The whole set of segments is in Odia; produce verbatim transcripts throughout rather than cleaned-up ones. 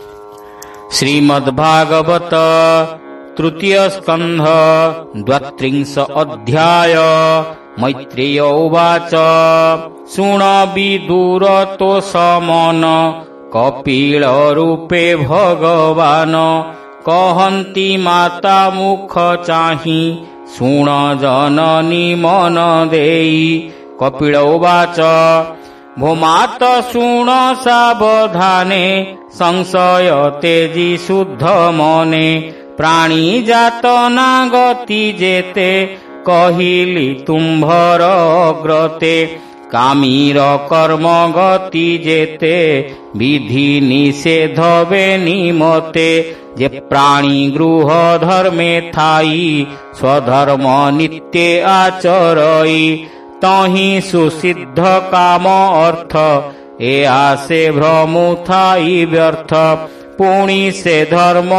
श्रीमद्भागवत तृतीय स्कंध द्वात्रिंश अध्याय। मैत्रेय उवाच शृण विदुर तोषमन कपिल रूपे भगवान कहन्ति माता मुख चाहि शृण जननी मन देई। कपिल उवाच भो मात शृण सावधाने संशय तेजी शुद्ध मने प्राणी जात नागति जेते कहिली तुम्भर अग्रते कामीर कर्म गति जेते विधि निषेध बेनिमते जे प्राणी गृह धर्मे थाई स्वधर्म नित्य आचरई तहि सुसिद्ध काम अर्थ ए आसे भ्रमु थाई व्यर्थ पुणी से धर्म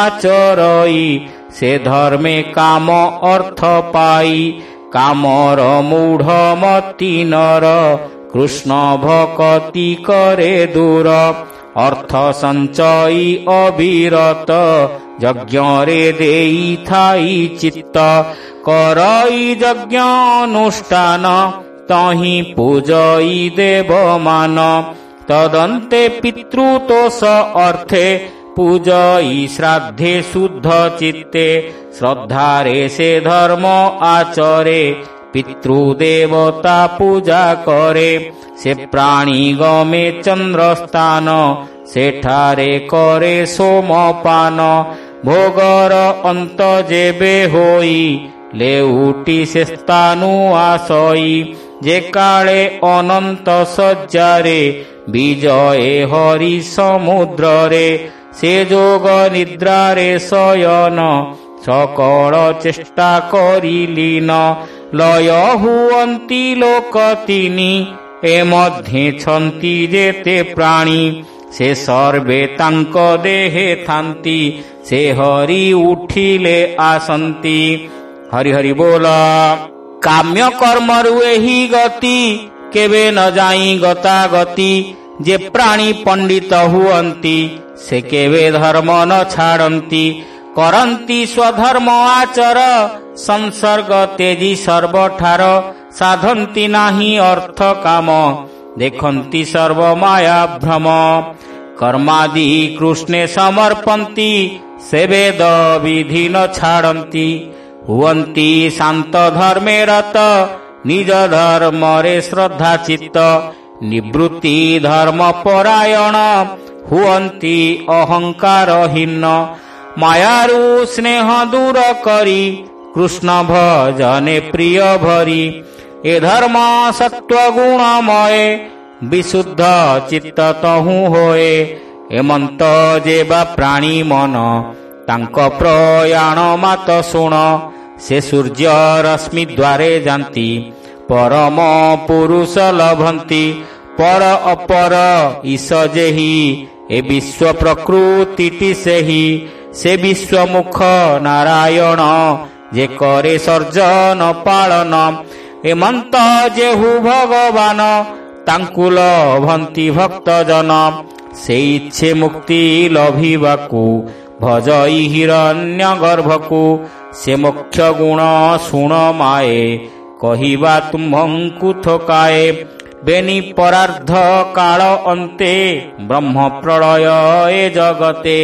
आचरई से धर्मे काम अर्थ पाई कामर मूढ़ मति नर कृष्ण भक्ति करे दूर अर्थ संचयी अविरत यज्ञ रे देई थाई चित्त करई यज्ञ अनुष्ठान तहि पूजई देव मान तदन्ते पितृतोष अर्थे पूजई श्राद्धे शुद्ध चित्ते श्रद्धारे से धर्म आचरे पितृदेवता पूजा करे से प्राणी गमे चंद्र स्थान सेठारे करे सोमपान भोगर अंत जेबे होई लेउटी से स्थानु आसई जे काले अनंत सज्जारे विजये हरि समुद्र रे से जोग निद्रारे शयन सकल चेष्टा करिलीन लय हुअन्ति लोक तिनि ए मध्ये छन्ति जेते प्राणी से सर्वे तांक देहे थांती से हरि उठिले आसंती। हरि हरि बोला। काम्य कर्म रुएहि गति केबे न जाई गता गति जे प्राणी पंडित हुअन्ति से केबे धर्म न छाड़न्ति करन्ति स्वधर्म आचर संसर्ग तेजी सर्वठार साधन्ति नाही अर्थ काम देखन्ति सर्व माया भ्रम कर्मादि कृष्णे समर्पन्ति से वेद विधि न छाड़न्ति हुअन्ति शांत धर्मे रत निज धर्म रे श्रद्धा चित्त निवृत्ति धर्म परायण हुअन्ति अहंकारहीन मायारु स्नेह दूर करी कृष्ण भजने प्रिय भरी ए धर्म सत्व गुणमय विशुद्ध चित्त तहु होए एमंत जेबा प्राणी मन तांक प्रयाण मात शुण से सूर्य रश्मि द्वारे जानती परम पुरुष लभंती पर अपर ईश जेहि ए विश्व प्रकृति सेहि से विश्वमुख नारायण जे करे सर्जन पालन एमंत जेहु भगवान तांकु लभंती भक्त जन से इच्छे मुक्ति लभिबाकु भजई हिरण्य गर्भकु से मुख्य गुण शुण माए कहिबा तुम्हंकु थकाए बेनी परार्ध काल अन्ते ब्रह्म प्रलय ए जगते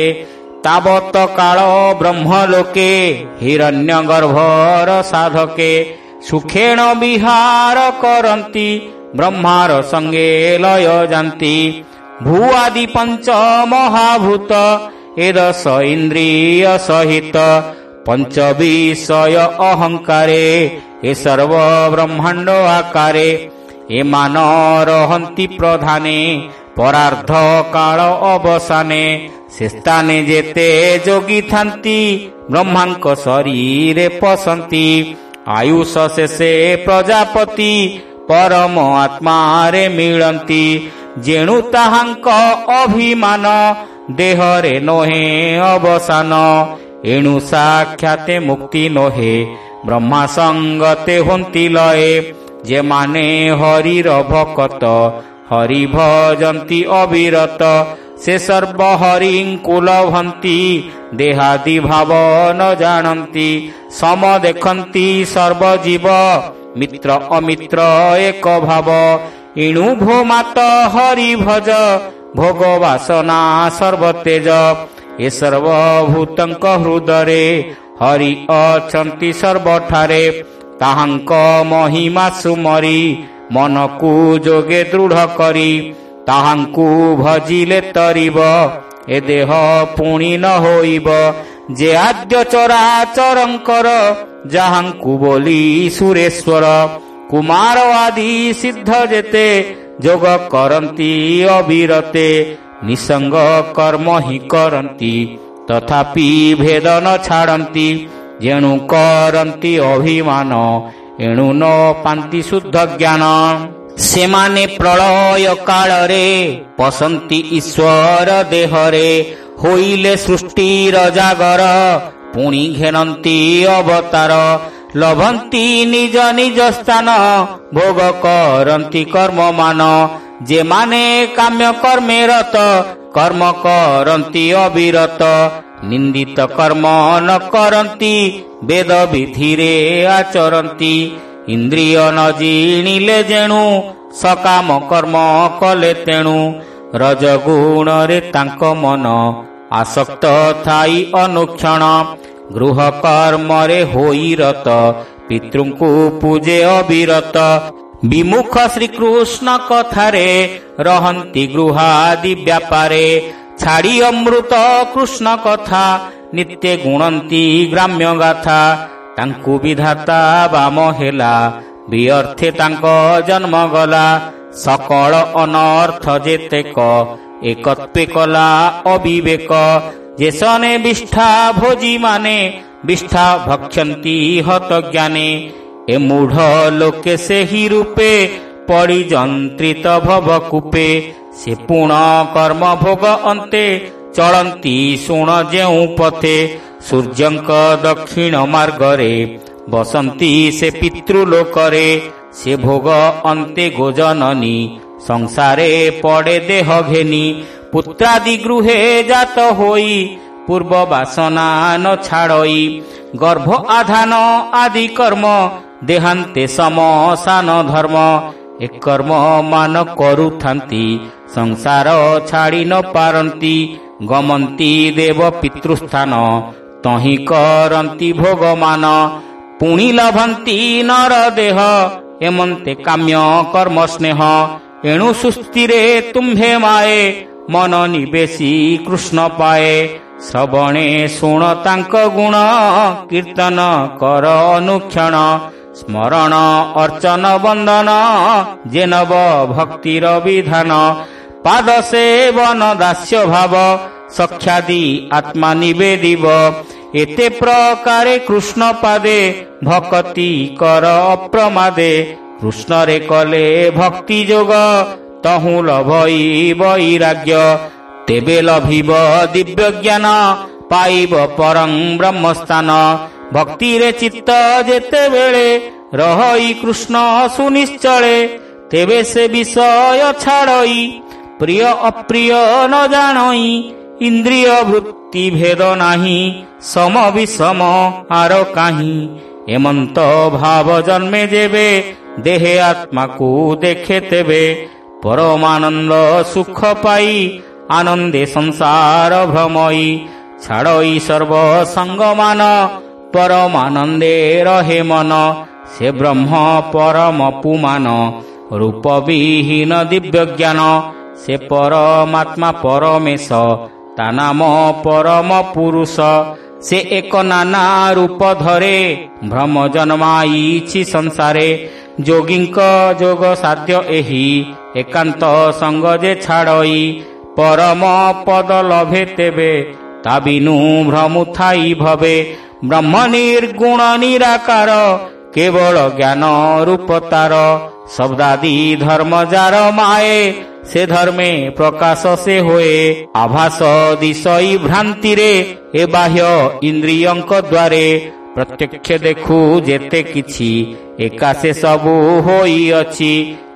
तावत काल ब्रह्म लोके हिरण्य गर्भर साधके सुखेण विहार करन्ति ब्रह्मार संगे लय जानती भूआदि पंच महाभूत एदश इंद्रिय सहित पंच विषय अहंकारे ए सर्व ब्रह्मांड आकारे ए मान रहन्ति प्रधाने परार्ध काल अवसाने से स्थाने जेते जोगी थांती ब्रह्मांक शरीरे पसंती आयुष शेषे प्रजापति परम आत्मारे मिलन्ति जेणु ताहांक अभिमान देहरे नोहे अवसान एणु साक्षाते मुक्ति नोहे ब्रह्मा संगते होन्ति लये जे माने हरिर भकत हरि भजन्ति अविरत ସେ ସର୍ବ ହରିଙ୍କୁ ଲଭନ୍ତି, ଦେହାଦି ଭାବ ନ ଜାଣନ୍ତି। ସମ ଦେଖନ୍ତି ସର୍ବଜୀବ, ମିତ୍ର ଅମିତ୍ର ଏକ ଭାବ। ଏଣୁ ଭୋ ମାତ ହରି ଭଜ, ଭୋଗ ବାସନା ସର୍ବତେଜ। ଏ ସର୍ବଭୂତଙ୍କ ହୃଦୟରେ, ହରି ଅଛନ୍ତି ସର୍ବଠାରେ। ତାହାଙ୍କ ମହିମା ସୁମରି, ମନକୁ ଯୋଗେ ଦୃଢ଼ କରି। ତାହାଙ୍କୁ ଭଜିଲେ ତରିବ, ଏ ଦେହ ପୁଣି ନ ହୋଇବ। ଯେ ଆଦ୍ୟ ଚରାଚରଙ୍କର, ଯାହାଙ୍କୁ ବୋଲି ସୁରେଶ୍ୱର। କୁମାର ଆଦି ସିଦ୍ଧ ଯେତେ, ଯୋଗ କରନ୍ତି ଅବିରତେ। ନିସଙ୍ଗ କର୍ମ ହିଁ କରନ୍ତି, ତଥାପି ଭେଦ ନ ଛାଡ଼ନ୍ତି। ଯେଣୁ କରନ୍ତି ଅଭିମାନ, ଏଣୁ ନ ପାନ୍ତି ଶୁଦ୍ଧ ଜ୍ଞାନ। ସେମାନେ ପ୍ରଳୟ କାଳରେ, ପଶନ୍ତି ଈଶ୍ୱର ଦେହରେ। ହୋଇଲେ ସୃଷ୍ଟିର ଜାଗର, ପୁଣି ଘେନନ୍ତି ଅବତାର। ଲଭନ୍ତି ନିଜ ନିଜ ସ୍ଥାନ, ଭୋଗ କରନ୍ତି କର୍ମମାନ। ଯେମାନେ କାମ୍ୟ କର୍ମେ ରତ, କର୍ମ କରନ୍ତି ଅବିରତ। ନିନ୍ଦିତ କର୍ମ ନ କରନ୍ତି, ବେଦ ବିଧିରେ ଆଚରନ୍ତି। ଇନ୍ଦ୍ରିୟ ନ ଜିଣିଲେ ଯେଣୁ, ସକାମ କର୍ମ କଲେ ତେଣୁ। ରଜଗୁଣରେ ତାଙ୍କ ମନ, ଆସକ୍ତ ଥାଇ ଅନୁକ୍ଷଣ। ଗୃହ କର୍ମରେ ହୋଇ ରତ, ପିତୃଙ୍କୁ ପୂଜେ ଅବିରତ। ବିମୁଖ ଶ୍ରୀକୃଷ୍ଣ କଥାରେ, ରହନ୍ତି ଗୃହାଦି ବ୍ୟାପାରେ। ଛାଡ଼ି ଅମୃତ କୃଷ୍ଣ କଥା, ନିତ୍ୟ ଗୁଣନ୍ତି ଗ୍ରାମ୍ୟ ଗାଥା। ତାଙ୍କୁ ବିଧାତା ବାମ ହେଲା, ବିଅର୍ଥେ ତାଙ୍କ ଜନ୍ମ ଗଲା। ସକଳ ଅନର୍ଥ ଯେତେକ, ଏକତ୍ୱେ କଲା ଅବିବେକ। ଯେସନେ ବିଷ୍ଠା ଭୋଜି ମାନେ, ବିଷ୍ଠା ଭକ୍ଷନ୍ତି ହତ ଜ୍ଞାନେ। ଏ ମୂଢ଼ ଲୋକେ ସେହି ରୂପେ, ପଡ଼ି ଯନ୍ତ୍ରିତ ଭବକୂପେ। ସେ ପୁଣ କର୍ମ ଭୋଗ ଅନ୍ତେ, ଚଳନ୍ତି ଶୁଣ ଯେଉଁ ପଥେ। ସୂର୍ଯ୍ୟଙ୍କ ଦକ୍ଷିଣ ମାର୍ଗରେ, ବସନ୍ତି ସେ ପିତୃଲୋକରେ। ସେ ଭୋଗ ଅନ୍ତେ ଗୋଜନନୀ, ସଂସାରେ ପଡ଼େ ଦେହ ଘେନି। ପୁତ୍ରାଦି ଗୃହେ ଜାତ ହୋଇ, ପୂର୍ବ ବାସନା ନ ଛାଡ଼ଇ। ଗର୍ଭ ଆଧାନ ଆଦି କର୍ମ, ଦେହାନ୍ତେ ସମସାନ ଧର୍ମ। ଏ କର୍ମ ମାନ କରୁଥାନ୍ତି, ସଂସାର ଛାଡ଼ି ନ ପାରନ୍ତି। ଗମନ୍ତି ଦେବ ପିତୃସ୍ଥାନ, ତହିଁ କରନ୍ତି ଭୋଗମାନ। ପୁଣି ଲଭନ୍ତି ନର ଦେହ, ଏମନ୍ତେ କାମ୍ୟ କର୍ମ ସ୍ନେହ। ଏଣୁ ସୁସ୍ଥିରେ ତୁମ୍ଭେ ମାଏ, ମନ ନିବେଶୀ କୃଷ୍ଣ ପାଏ। ଶ୍ରବଣେ ଶୁଣ ତାଙ୍କ ଗୁଣ, କୀର୍ତ୍ତନ କର ଅନୁକ୍ଷଣ। ସ୍ମରଣ ଅର୍ଚ୍ଚନ ବନ୍ଦନ, ଯେ ନବ ଭକ୍ତିର ବିଧାନ। ପାଦ ସେବନ ଦାସ୍ୟ ଭାବ, ସଖ୍ୟାଦି ଆତ୍ମା ନିବେଦିବ। ଏତେ ପ୍ରକାରେ କୃଷ୍ଣ ପାଦେ, ଭକତି କର ଅପ୍ରମାଦେ। କୃଷ୍ଣରେ କଲେ ଭକ୍ତି ଯୋଗ, ତହୁଁ ଲଭଇ ବୈରାଗ୍ୟ। ତେବେ ଲଭିବ ଦିବ୍ୟ ଜ୍ଞାନ, ପାଇବ ପରଂ ବ୍ରହ୍ମସ୍ଥାନ। ଭକ୍ତିରେ ଚିତ୍ତ ଯେତେବେଳେ, ରହଇ କୃଷ୍ଣ ସୁନିଶ୍ଚଳେ। ତେବେ ସେ ବିଷୟ ଛାଡ଼ଇ, ପ୍ରିୟ ଅପ୍ରିୟ ନ ଜାଣଇ। ଇନ୍ଦ୍ରିୟ ବୃତ୍ତି ଭେଦ ନାହିଁ, ସମ ବିଷମ ଆର କାହିଁ। ଏମନ୍ତ ଭାବ ଜନ୍ମେ ଯେବେ, ଦେହେ ଆତ୍ମାକୁ ଦେଖେ ତେବେ। ପରମାନନ୍ଦ ସୁଖ ପାଇ, ଆନନ୍ଦେ ସଂସାର ଭ୍ରମଇ। ଛାଡ଼ଇ ସର୍ବ ସଙ୍ଗମାନ, ପରମାନନ୍ଦେ ରହେ ମନ। ସେ ବ୍ରହ୍ମ ପରମ ପୁମାନ, ରୂପ ବିହୀନ ଦିବ୍ୟ ଜ୍ଞାନ। ସେ ପରମାତ୍ମା ପରମେଶ, ତା ନାମ ପରମ ପୁରୁଷ। ସେ ଏକ ନାନା ରୂପ ଧରେ, ଭ୍ରମ ଜନ୍ମାଇଛି ସଂସାରେ। ଯୋଗୀଙ୍କ ଯୋଗ ସାଧ୍ୟ ଏହି, ଏକାନ୍ତ ସଙ୍ଗ ଯେ ଛାଡ଼ଇ। ପରମ ପଦ ଲଭେ ତେବେ, ତା ବିନୁ ଭ୍ରମୁ ଥାଇ ଭବେ। ବ୍ରହ୍ମ ନିର୍ଗୁଣ ନିରାକାର, କେବଳ ଜ୍ଞାନ ରୂପ ତାର। ଶବ୍ଦାଦି ଧର୍ମ ଯାର ମାଏ, ସେ ଧର୍ମେ ପ୍ରକାଶ ସେ ହୋଏ। ଆଭାସ ଦିଶଇ ଭ୍ରାନ୍ତିରେ, ଏ ବାହ୍ୟ ଇନ୍ଦ୍ରିୟଙ୍କ ଦ୍ୱାରେ। ପ୍ରତ୍ୟକ୍ଷ ଦେଖୁ ଯେତେ କିଛି, ଏକା ସେ ସବୁ ହୋଇଅଛି।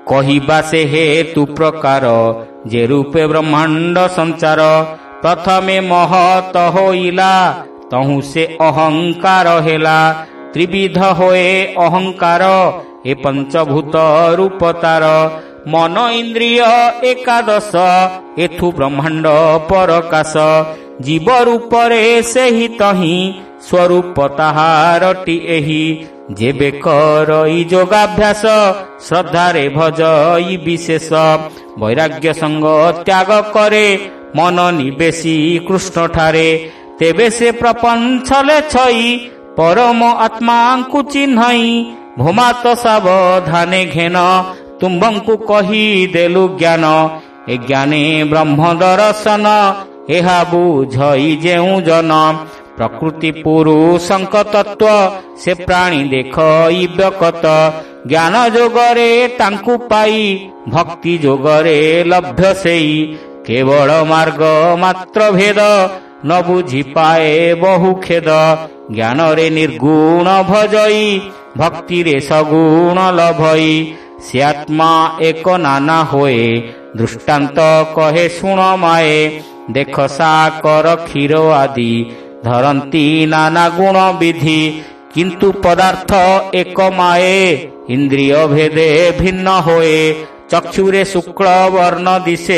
କହିବା ସେ ହେତୁ ପ୍ରକାର ଯେ ରୂପେ ବ୍ରହ୍ମାଣ୍ଡ ସଞ୍ଚାର। ପ୍ରଥମେ ମହତ ହୋଇଲା ତହୁଁ ସେ ଅହଙ୍କାର ହେଲା। ତ୍ରିବିଧ ହୋଏ ଅହଙ୍କାର ଏ ପଞ୍ଚଭୂତ ରୂପ ତାର। ମନ ଇନ୍ଦ୍ରିୟ ଏକାଦଶ ଏଥୁ ବ୍ରହ୍ମାଣ୍ଡ ପରକାଶ। ଜୀବ ରୂପରେ ସେହି ତହିଁ ସ୍ୱରୂପ ତାହାରଟି ଏହି। ଯେବେ କରଇ ଯୋଗାଭ୍ୟାସ ଶ୍ରଦ୍ଧାରେ ଭଜଇ ବିଶେଷ। ବୈରାଗ୍ୟ ସଙ୍ଗ ତ୍ୟାଗ କରେ ମନ ନିବେଶୀ କୃଷ୍ଣଠାରେ। ତେବେ ସେ ପ୍ରପଞ୍ଚଲେ ଛଇ ପରମ ଆତ୍ମାଙ୍କୁ ଚିହ୍ନଇ। ଭୂମାତ ସାବଧାନେ ଘେନ ତୁମ୍ଭଙ୍କୁ କହିଦେଲୁ ଜ୍ଞାନ। ଏ ଜ୍ଞାନେ ବ୍ରହ୍ମ ଦର୍ଶନ ଏହା ବୁଝଇ ଯେଉଁ ଜନ। ପ୍ରକୃତି ପୁରୁଷଙ୍କ ତତ୍ତ୍ୱ ସେ ପ୍ରାଣୀ ଦେଖଇ ବ୍ୟକତ। ଜ୍ଞାନ ଯୋଗରେ ତାଙ୍କୁ ପାଇ ଭକ୍ତି ଯୋଗରେ ଲଭ୍ୟ ସେଇ। କେବଳ ମାର୍ଗ ମାତ୍ର ଭେଦ ନ ବୁଝି ପାଏ ବହୁ ଖେଦ। ଜ୍ଞାନରେ ନିର୍ଗୁଣ ଭଜଇ ଭକ୍ତିରେ ସଗୁଣ ଲଭଇ। ସେ ଆତ୍ମା ଏକ ନାନା ହୋଏ ଦୃଷ୍ଟାନ୍ତ କହେ ଶୁଣ ମାଏ। ଦେଖ ସାକର କ୍ଷୀର ଆଦି ଧରନ୍ତି ନାନା ଗୁଣ ବିଧି। କିନ୍ତୁ ପଦାର୍ଥ ଏକ ମାଏ ଇନ୍ଦ୍ରିୟ ଭେଦେ ଭିନ୍ନ ହୋଏ। ଚକ୍ଷୁରେ ଶୁକ୍ଳ ବର୍ଣ୍ଣ ଦିଶେ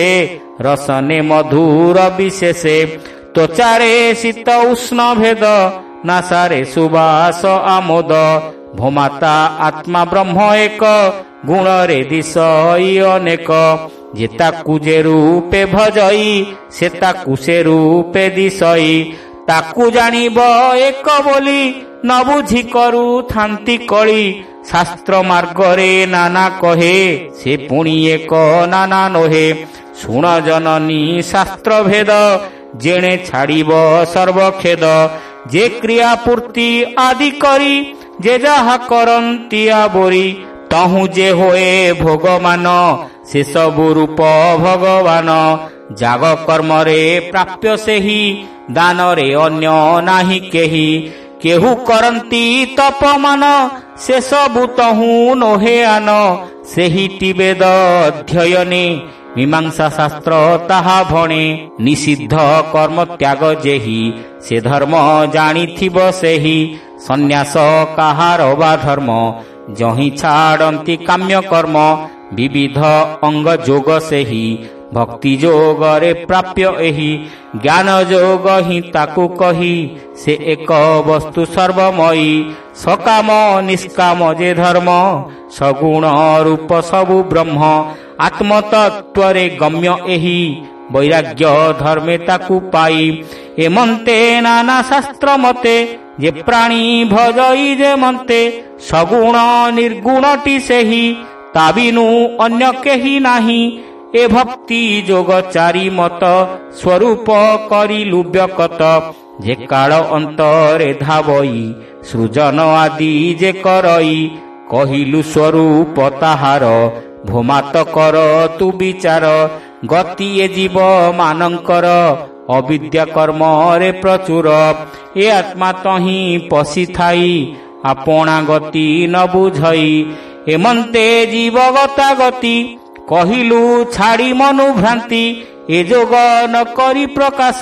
ରସନେ ମଧୁର ବିଶେଷେ। ତ୍ୱଚାରେ ଶୀତ ଉଷ୍ଣ ଭେଦ ନାସାରେ ସୁବାସ ଆମୋଦ। ଭୂମାତା ଆତ୍ମା ବ୍ରହ୍ମ ଏକ ଗୁଣରେ ଦିଶଇ ଅନେକ। ଯେ ତାକୁ ଯେ ରୂପେ ଭଜଇ ସେ ତାକୁ ସେ ରୂପେ ଦିଶଇ। ତାକୁ ଜାଣିବ ଏକ ବୋଲି ନ ବୁଝି କରୁଥାନ୍ତି କଳି। ଶାସ୍ତ୍ର ମାର୍ଗରେ ନାନା କହେ ସେ ପୁଣି ଏକ ନାନା ନୋହେ। ଶୁଣ ଜନନୀ ଶାସ୍ତ୍ର ଭେଦ ଯେଣେ ଛାଡ଼ିବ ସର୍ବଖେଦ। ଯେ କ୍ରିୟା ପୂର୍ତ୍ତି ଆଦି କରି ଯେ ଯାହା କରନ୍ତି ଆବୋରି। ତହୁଁ ଯେ ହୋଏ ଭୋଗମାନ ସେ ସବୁ ରୂପ ଭଗବାନ। ଯାଗ କର୍ମରେ ପ୍ରାପ୍ୟ ସେହି ଦାନରେ ଅନ୍ୟ ନାହିଁ କେହି। କେହୁ କରନ୍ତି ତପମାନ ସେ ସବୁ ତହୁଁ ନୋହେ ଆନ। ସେହିଟି ବେଦ ଅଧ୍ୟୟନେ ମୀମାଂସା ଶାସ୍ତ୍ର ତାହା ଭଣେ। ନିଷିଦ୍ଧ କର୍ମ ତ୍ୟାଗ ଯେହି ସେ ଧର୍ମ ଜାଣିଥିବ ସେହି। ସନ୍ନ୍ୟାସ କାହାର ବା ଧର୍ମ ଯହିଁ ଛାଡ଼ନ୍ତି କାମ୍ୟ କର୍ମ। ବିବିଧ ଅଙ୍ଗ ଯୋଗ ସେହି ଭକ୍ତି ଯୋଗରେ ପ୍ରାପ୍ୟ ଏହି। ଜ୍ଞାନ ଯୋଗ ହିଁ ତାକୁ କହି ସେ ଏକ ବସ୍ତୁ ସର୍ବମୟୀ। ସକାମ ନିଷ୍କାମ ଯେ ଧର୍ମ ସଗୁଣ ରୂପ ସବୁ ବ୍ରହ୍ମ। ଆତ୍ମତତ୍ୱରେ ଗମ୍ୟ ଏହି ବୈରାଗ୍ୟ ଧର୍ମେ ତାକୁ ପାଇ। ଏମନ୍ତେ ନାନା ଶାସ୍ତ୍ର ମତେ ଯେ ପ୍ରାଣୀ ଭଜଇ ଯେ ମନ୍ତେ। ସଗୁଣ ନିର୍ଗୁଣଟି ସେହି ତା ବିନୁ ଅନ୍ୟ କେହି ନାହିଁ। ଏ ଭକ୍ତି ଯୋଗ ଚାରି ମତ ସ୍ୱରୂପ କରିଲୁ ବ୍ୟକତ। ଯେ କାଳ ଅନ୍ତରେ ଧାବଇ ସୃଜନ ଆଦି ଯେ କରଇ। କହିଲୁ ସ୍ୱରୂପ ତାହାର ଭୂମାତ କର ତୁ ବିଚାର। ଗତି ଏ ଜୀବ ମାନଙ୍କର ଅବିଦ୍ୟା କର୍ମରେ ପ୍ରଚୁର। ଏ ଆତ୍ମା ତହିଁ ପଶିଥାଇ ଆପଣା ଗତି ନ ବୁଝଇ। ଏମନ୍ତେ ଜୀବଗତା ଗତି କହିଲୁ ଛାଡ଼ି ମନୁଭ୍ରାନ୍ତି। ଏ ଯୋଗ ନ କରି ପ୍ରକାଶ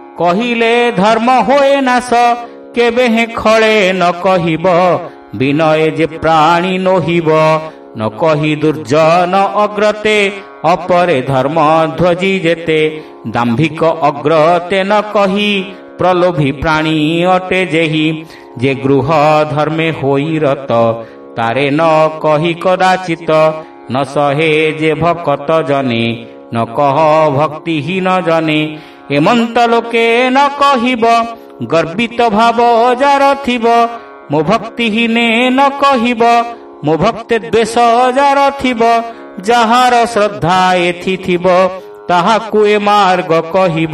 କହିଲେ ଧର୍ମ ହୋଏ ନାଶ। କେବେ ହେ ଖଳେ ନ କହିବ ବିନୟ ଯେ ପ୍ରାଣୀ ନୋହିବ। ନ କହି ଦୁର୍ଜନ ଅଗ୍ରତେ ଅପରେ ଧର୍ମ ଧ୍ୱଜି ଯେତେ। ଦାମ୍ଭିକ ଅଗ୍ରତେ ନ କହି ପ୍ରଲୋଭୀ ପ୍ରାଣୀ ଅଟେ ଯେହି। ଯେ ଗୃହ ଧର୍ମେ ହୋଇ ରତ ତାରେ ନ କହି କଦାଚିତ। ନ ସହେ ଯେ ଭକତ ଜନେ ନ କହ ଭକ୍ତିହୀନ ଜନେ। ଏମନ୍ତ ଲୋକେ ନ କହିବ ଗର୍ବିତ ଭାବ ଯାର ଥିବ। ମୋ ଭକ୍ତିହୀନେ ନ କହିବ ମୋ ଭକ୍ତି ଦ୍ୱେଷ ଯାର ଥିବ। ଯାହାର ଶ୍ରଦ୍ଧା ଏଥି ଥିବ ତାହାକୁ ଏ ମାର୍ଗ କହିବ।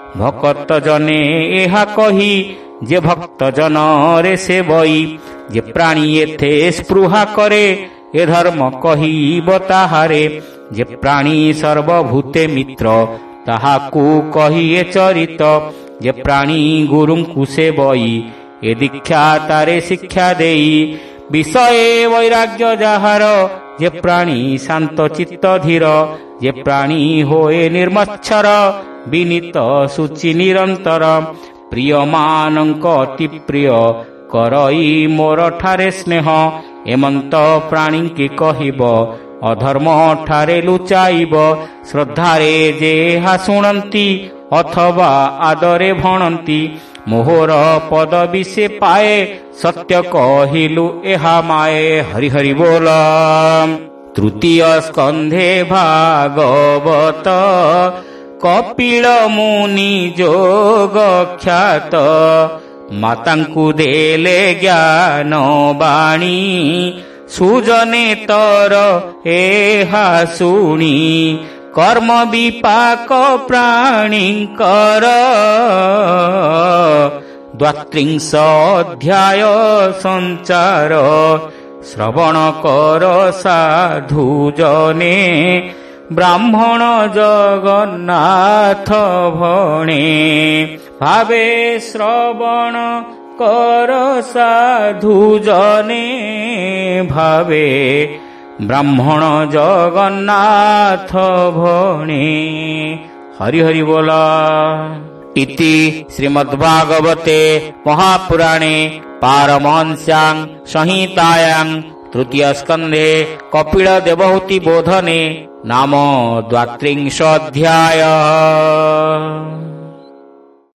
ଭକତ ଜନେ ଏହା କହି ଯେ ଭକ୍ତ ଜନରେ ସେ ବଇ। ଯେ ପ୍ରାଣୀ ଏଥେ ସ୍ପୃହା କରେ ଏ ଧର୍ମ କହିବ ତାହାରେ। ଯେ ପ୍ରାଣୀ ସର୍ବଭୂତେ ମିତ୍ର ତାହାକୁ କହି ଏ ଚରିତ। ଯେ ପ୍ରାଣୀ ଗୁରୁଙ୍କୁ ସେ ବଇ ଏ ଦୀକ୍ଷା ତାରେ ଶିକ୍ଷା ଦେଇ। ବିଷୟ ବୈରାଗ୍ୟ ଯାହାର ଯେ ପ୍ରାଣୀ ଶାନ୍ତ ଚିତ୍ତ ଧୀର, ଯେ ପ୍ରାଣୀ ହୋଏ ନିର୍ମଚ୍ଛର, ବିନୀତ ସୂଚି ନିରନ୍ତର। ପ୍ରିୟମାନଙ୍କ ଅତି ପ୍ରିୟ, କରଇ ମୋର ଠାରେ ସ୍ନେହ। ଏମନ୍ତ ପ୍ରାଣୀଙ୍କି କହିବ, ଅଧର୍ମ ଠାରେ ଲୁଚାଇବ। ଶ୍ରଦ୍ଧାରେ ଯେ ଏହା ଶୁଣନ୍ତି, ଅଥବା ଆଦରେ ଭଣନ୍ତି। ମୋହର ପଦବୀ ସେ ପାଏ, ସତ୍ୟ କହିଲୁ ଏହା ମାଏ। ହରି ହରି ବୋଲ। ତୃତୀୟ ସ୍କନ୍ଧେ ଭାଗବତ, କପିଳ ମୁନି ଯୋଗ ଖ୍ୟାତ। ମାତାଙ୍କୁ ଦେଲେ ଜ୍ଞାନ ବାଣୀ, ସୁଜନେ ତର ଏହା ଶୁଣି। କର୍ମ ବିପାକ ପ୍ରାଣୀଙ୍କର, ଦ୍ୱାତ୍ରିଂଶ ଅଧ୍ୟାୟ ସଞ୍ଚାର। ଶ୍ରବଣ କର ସାଧୁ ଜନେ, ବ୍ରାହ୍ମଣ ଜଗନ୍ନାଥ ଭଣେ। ଭାବେ ଶ୍ରବଣ କର ସାଧୁ ଜନେ, ଭାବେ ବ୍ରାହ୍ମଣ ଜଗନ୍ନାଥ ଭଣେ। ହରି ହରି ବୋଲ। ଇତି ଶ୍ରୀମଦ୍ଭାଗବତେ ମହାପୁରାଣେ ପାରମହଂସ୍ୟାଂ ସଂହିତାୟାଂ ତୃତୀୟ ସ୍କନ୍ଧେ କପିଳ ଦେବହୂତି ବୋଧନେ ନାମ ଦ୍ୱାତ୍ରିଂଶ ଅଧ୍ୟାୟ।